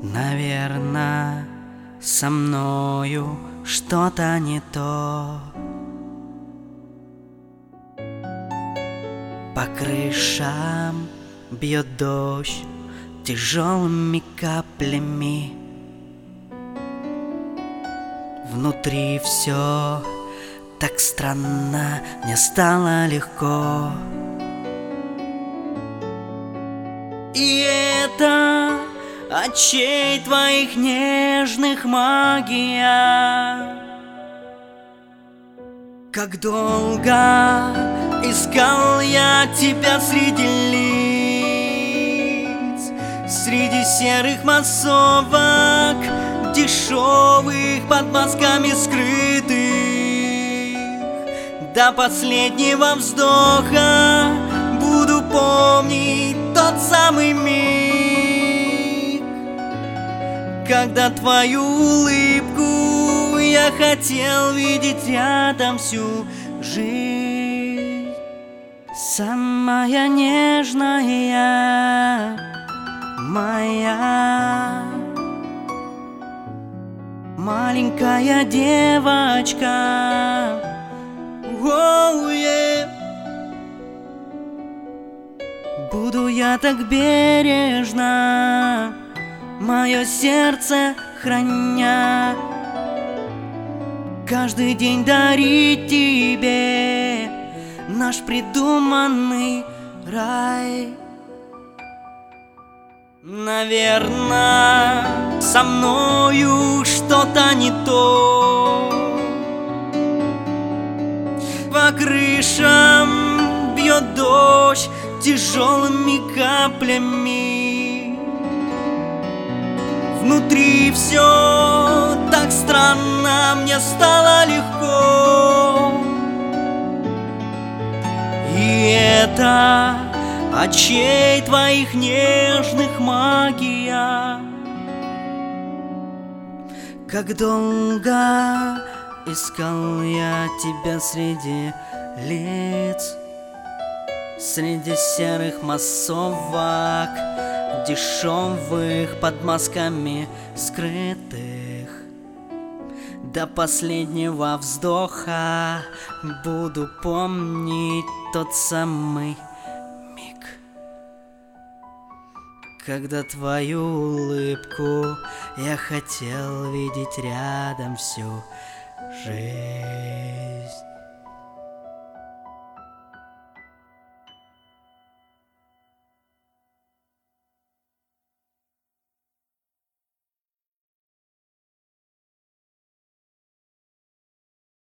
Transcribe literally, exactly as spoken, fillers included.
Наверно, со мною что-то не то. По крышам бьет дождь тяжелыми каплями. Внутри все так странно, мне стало легко. И это очей твоих нежных магия. Как долго искал я тебя среди лиц, среди серых массовок, дешевых под масками скрытых. До последнего вздоха буду помнить тот самый миг, когда твою улыбку я хотел видеть рядом всю жизнь. Самая нежная моя маленькая девочка. Oh, yeah. Буду я так бережно мое сердце храня, каждый день дарить тебе наш придуманный рай. Наверно, со мною что-то не то. По крышам бьет дождь тяжелыми каплями. Внутри все так странно, мне стало легко. И это очей твоих нежных магия. Как долго искал я тебя среди лиц, среди серых массовок, дешевых под масками скрытых. До последнего вздоха буду помнить тот самый миг, когда твою улыбку я хотел видеть рядом всю жизнь.